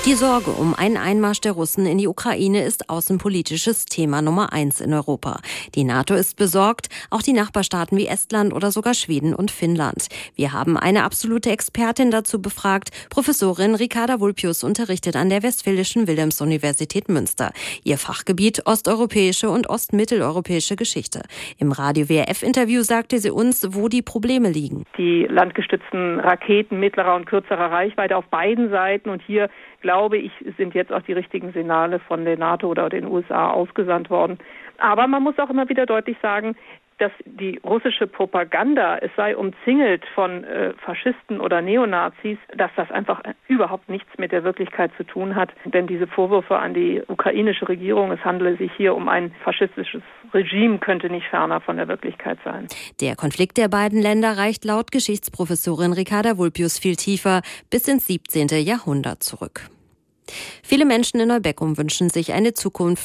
Die Sorge um einen Einmarsch der Russen in die Ukraine ist außenpolitisches Thema Nummer 1 in Europa. Die NATO ist besorgt, auch die Nachbarstaaten wie Estland oder sogar Schweden und Finnland. Wir haben eine absolute Expertin dazu befragt. Professorin Ricarda Vulpius unterrichtet an der Westfälischen Wilhelms-Universität Münster. Ihr Fachgebiet osteuropäische und ostmitteleuropäische Geschichte. Im Radio-WRF-Interview sagte sie uns, wo die Probleme liegen. Die landgestützten Raketen mittlerer und kürzerer Reichweite auf beiden Seiten, und hier glaube ich, sind jetzt auch die richtigen Signale von der NATO oder den USA ausgesandt worden. Aber man muss auch immer wieder deutlich sagen, dass die russische Propaganda, es sei umzingelt von Faschisten oder Neonazis, dass das einfach überhaupt nichts mit der Wirklichkeit zu tun hat. Denn diese Vorwürfe an die ukrainische Regierung, es handele sich hier um ein faschistisches Regime, könnte nicht ferner von der Wirklichkeit sein. Der Konflikt der beiden Länder reicht laut Geschichtsprofessorin Ricarda Vulpius viel tiefer, bis ins 17. Jahrhundert zurück. Viele Menschen in Neubeckum wünschen sich eine Zukunft